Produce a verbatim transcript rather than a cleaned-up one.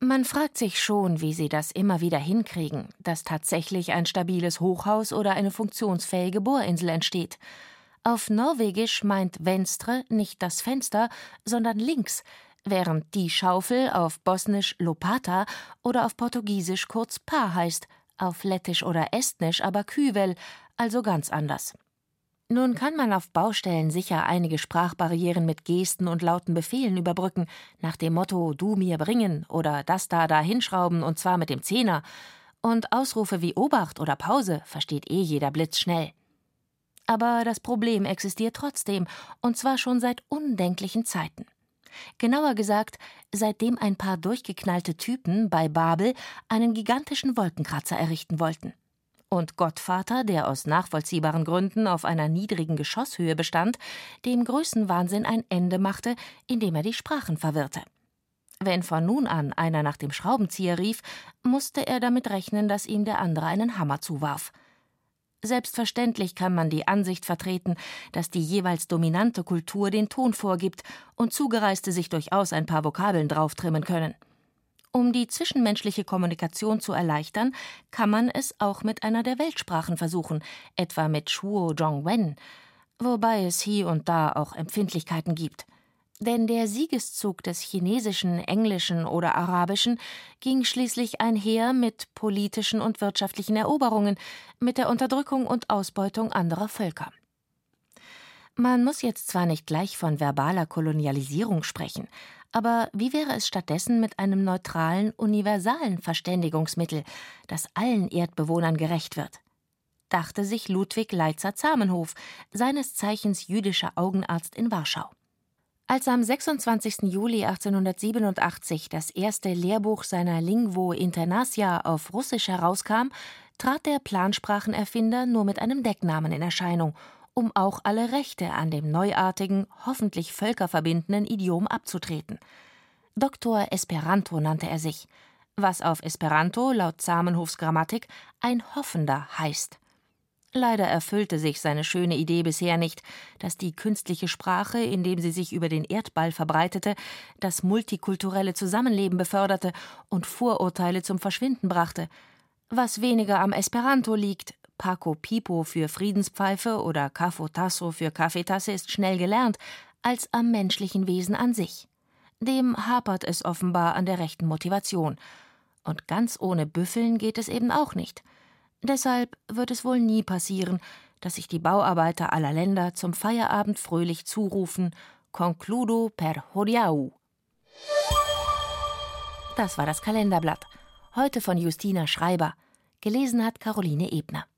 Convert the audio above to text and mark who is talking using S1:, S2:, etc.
S1: Man fragt sich schon, wie sie das immer wieder hinkriegen, dass tatsächlich ein stabiles Hochhaus oder eine funktionsfähige Bohrinsel entsteht. Auf Norwegisch meint Venstre nicht das Fenster, sondern links, während die Schaufel auf Bosnisch Lopata oder auf Portugiesisch kurz Pa heißt, auf Lettisch oder Estnisch aber Küvel, also ganz anders. Nun kann man auf Baustellen sicher einige Sprachbarrieren mit Gesten und lauten Befehlen überbrücken, nach dem Motto »Du mir bringen« oder »Das da da hinschrauben und zwar mit dem Zehner«. Und Ausrufe wie »Obacht« oder »Pause« versteht eh jeder blitzschnell. Aber das Problem existiert trotzdem, und zwar schon seit undenklichen Zeiten. Genauer gesagt, seitdem ein paar durchgeknallte Typen bei Babel einen gigantischen Wolkenkratzer errichten wollten. Und Gottvater, der aus nachvollziehbaren Gründen auf einer niedrigen Geschosshöhe bestand, dem Größenwahnsinn ein Ende machte, indem er die Sprachen verwirrte. Wenn von nun an einer nach dem Schraubenzieher rief, musste er damit rechnen, dass ihm der andere einen Hammer zuwarf. Selbstverständlich kann man die Ansicht vertreten, dass die jeweils dominante Kultur den Ton vorgibt und Zugereiste sich durchaus ein paar Vokabeln drauftrimmen können. Um die zwischenmenschliche Kommunikation zu erleichtern, kann man es auch mit einer der Weltsprachen versuchen, etwa mit Shuo Zhongwen, wobei es hier und da auch Empfindlichkeiten gibt. Denn der Siegeszug des Chinesischen, Englischen oder Arabischen ging schließlich einher mit politischen und wirtschaftlichen Eroberungen, mit der Unterdrückung und Ausbeutung anderer Völker. Man muss jetzt zwar nicht gleich von verbaler Kolonialisierung sprechen, aber wie wäre es stattdessen mit einem neutralen, universalen Verständigungsmittel, das allen Erdbewohnern gerecht wird? Dachte sich Ludwig Leitzer-Zamenhof, seines Zeichens jüdischer Augenarzt in Warschau. Als am sechsundzwanzigsten Juli achtzehnhundertsiebenundachtzig das erste Lehrbuch seiner Lingvo Internacia auf Russisch herauskam, trat der Plansprachenerfinder nur mit einem Decknamen in Erscheinung, um auch alle Rechte an dem neuartigen, hoffentlich völkerverbindenden Idiom abzutreten. Doktor Esperanto nannte er sich, was auf Esperanto laut Zamenhofs Grammatik ein Hoffender heißt. Leider erfüllte sich seine schöne Idee bisher nicht, dass die künstliche Sprache, indem sie sich über den Erdball verbreitete, das multikulturelle Zusammenleben beförderte und Vorurteile zum Verschwinden brachte. Was weniger am Esperanto liegt, Paco Pipo für Friedenspfeife oder Kafo Tasso für Kaffeetasse ist schnell gelernt, als am menschlichen Wesen an sich. Dem hapert es offenbar an der rechten Motivation. Und ganz ohne Büffeln geht es eben auch nicht. Deshalb wird es wohl nie passieren, dass sich die Bauarbeiter aller Länder zum Feierabend fröhlich zurufen: Concludo per hodiau. Das war das Kalenderblatt. Heute von Justina Schreiber. Gelesen hat Caroline Ebner.